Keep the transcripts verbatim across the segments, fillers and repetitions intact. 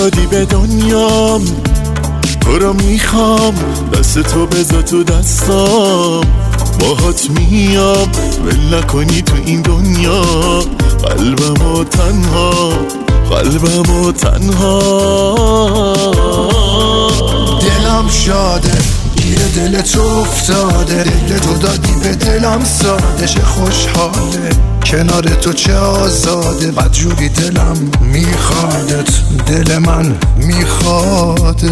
دادی به دنیام، تو رو میخوام، دست تو بذار تو دستام، باهات میام ول نکنی تو این دنیا، قلبمو تنها، قلبمو تنها. دلم شاده گیر دل تو افتاده، دل تو دادی به دلم ساده، چه خوشحاله کنار تو چه آزاده، بدجوری دلم میخوادت، دل من میخواده.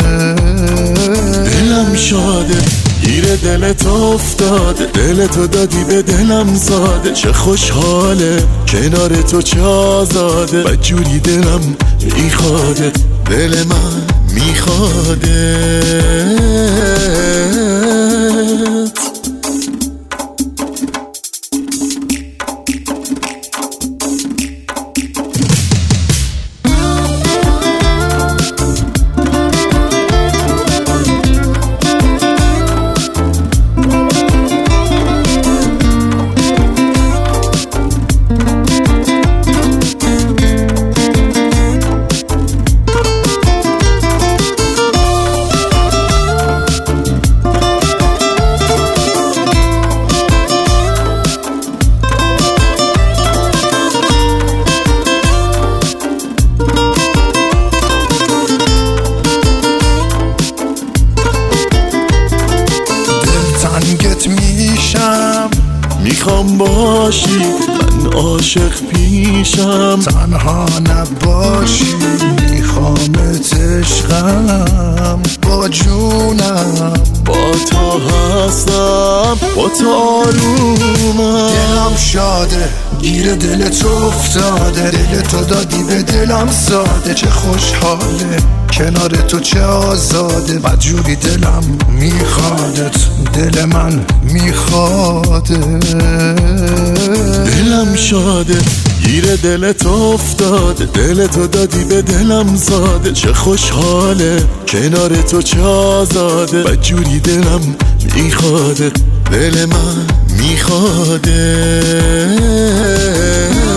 دلم شاده گیر دل تو افتاده، دل تو دادی به دلم زاده، چه خوشحاله کنار تو چه آزاده، بدجوری دلم میخوادت، دل من میخوادت. تنگت میشم، میخوام باشی من عاشق پیشم، تنها نباشی میخوامت عشقم، با جونم با تو هستم، با تو آرومم. دلم شاده گیر دل تو افتاده، دل تو دادی به دلم ساده، چه خوشحاله کنار تو چه آزاده، بدجوری دلم میخوادت، دل من میخواده. دلم شاده گیر دل تو افتاده، دل تو دادی به دلم زاده، چه خوشحاله کنار تو چه آزاده، بدجوری دلم میخواده، دل من میخواده.